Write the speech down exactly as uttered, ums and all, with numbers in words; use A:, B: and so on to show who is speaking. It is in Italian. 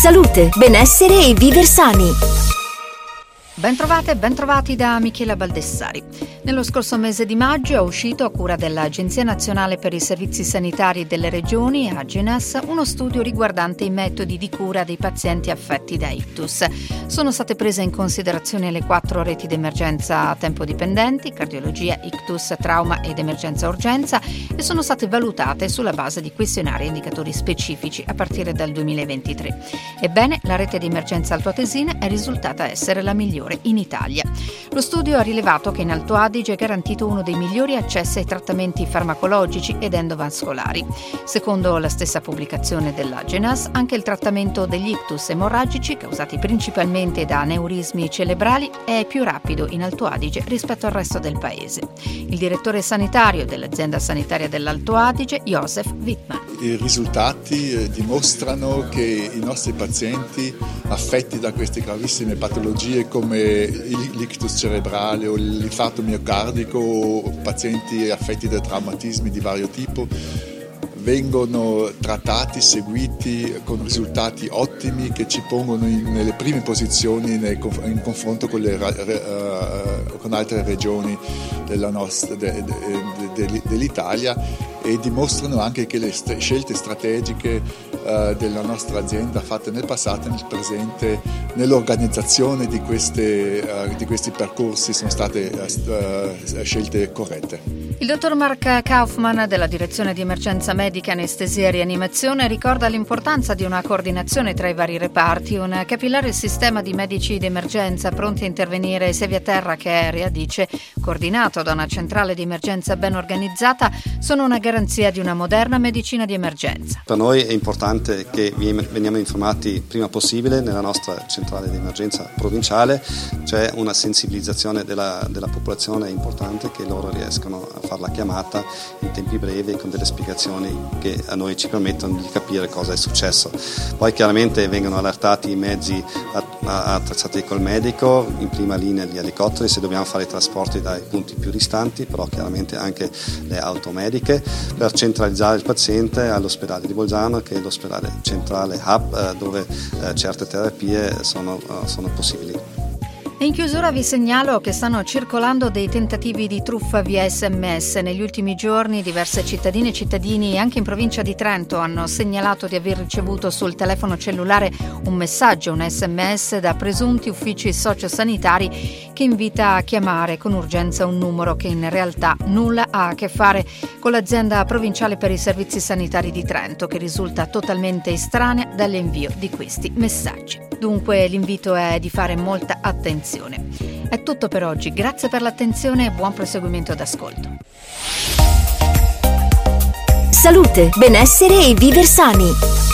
A: Salute, benessere e viver sani.
B: Bentrovate e bentrovati da Michela Baldessari. Nello scorso mese di maggio è uscito, a cura dell'Agenzia Nazionale per i Servizi Sanitari delle Regioni, Agenas, uno studio riguardante i metodi di cura dei pazienti affetti da ictus. Sono state prese in considerazione le quattro reti d'emergenza a tempo dipendenti, cardiologia, ictus, trauma ed emergenza urgenza, e sono state valutate sulla base di questionari e indicatori specifici a partire dal duemilaventitré. Ebbene, la rete di emergenza altoatesina è risultata essere la migliore in Italia. Lo studio ha rilevato che in Alto Adige è garantito uno dei migliori accessi ai trattamenti farmacologici ed endovascolari. Secondo la stessa pubblicazione dell'Agenas, anche il trattamento degli ictus emorragici, causati principalmente da aneurismi cerebrali, è più rapido in Alto Adige rispetto al resto del paese. Il direttore sanitario dell'azienda sanitaria dell'Alto Adige, Josef Wittmann.
C: I risultati eh, dimostrano che i nostri pazienti affetti da queste gravissime patologie come l'ictus cerebrale o l'infarto miocardico o pazienti affetti da traumatismi di vario tipo vengono trattati, seguiti con risultati ottimi che ci pongono in, nelle prime posizioni nel, in confronto con, le, uh, con altre regioni della nostra, de, de, de, dell'Italia, e dimostrano anche che le st- scelte strategiche uh, della nostra azienda fatte nel passato e nel presente nell'organizzazione di, queste, uh, di questi percorsi sono state uh, scelte corrette.
B: Il dottor Mark Kaufmann della Direzione di Emergenza Medica, Anestesia e Rianimazione ricorda l'importanza di una coordinazione tra i vari reparti. Un capillare sistema di medici d'emergenza pronti a intervenire sia via terra che aerea, dice, coordinato da una centrale di emergenza ben organizzata, sono una garanzia di una moderna medicina di emergenza.
D: Per noi è importante che veniamo informati prima possibile nella nostra centrale di emergenza provinciale. C'è una sensibilizzazione della, della popolazione importante, che loro riescono a fare la chiamata in tempi brevi e con delle spiegazioni che a noi ci permettono di capire cosa è successo. Poi chiaramente vengono allertati i mezzi attrezzati col medico, in prima linea gli elicotteri se dobbiamo fare i trasporti dai punti più distanti, però chiaramente anche le auto mediche per centralizzare il paziente all'ospedale di Bolzano, che è l'ospedale centrale hub dove certe terapie sono, sono possibili.
B: In chiusura vi segnalo che stanno circolando dei tentativi di truffa via sms. Negli ultimi giorni diverse cittadine e cittadini anche in provincia di Trento hanno segnalato di aver ricevuto sul telefono cellulare un messaggio, un sms da presunti uffici sociosanitari che invita a chiamare con urgenza un numero che in realtà nulla ha a che fare con l'azienda provinciale per i servizi sanitari di Trento, che risulta totalmente estranea dall'invio di questi messaggi. Dunque l'invito è di fare molta attenzione. È tutto per oggi, grazie per l'attenzione e buon proseguimento d'ascolto.
A: Salute, benessere e viver sani.